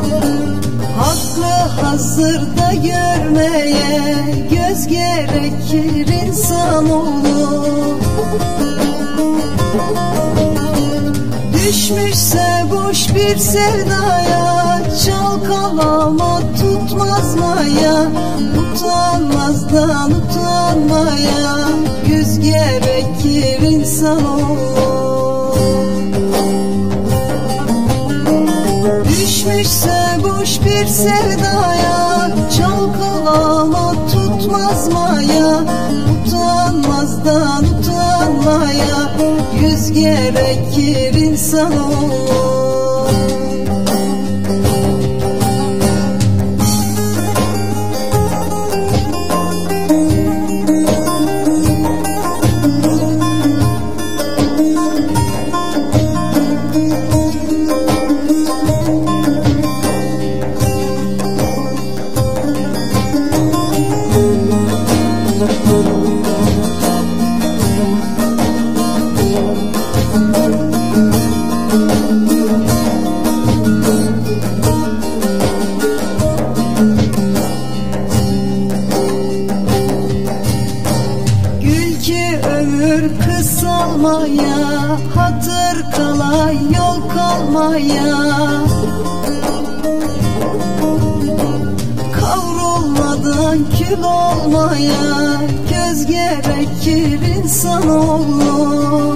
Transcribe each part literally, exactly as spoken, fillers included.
Hakkı hazırda görmeye göz gerekir insanoğlu. Düşmüşse boş bir sevdaya, çalkalama tutmaz maya. Utanmazdan utanmaya yüz gerekir insanoğlu. Düşmüşse boş bir sevdaya, çalkalama tutmaz maya. Utanmazdan utanmaya yüz gerekir insanoğlu. Ömür kısalmaya, hatır kala yol kalmaya. Kavrulmadan kül olmaya göz gerekir insanoğlu.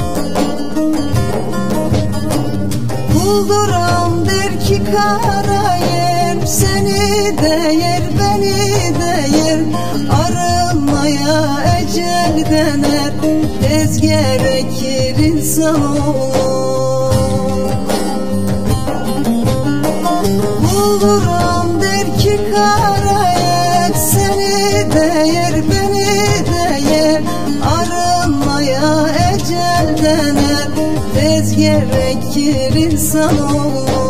Bulduram der ki kara yer, seni de yer beni de yer. Arınmaya ecelden er, tez gerekir insanoğlu. Bulduram der ki kara yer, seni de yer beni de yer. Arınmaya ecelden er, tez gerekir insanoğlu.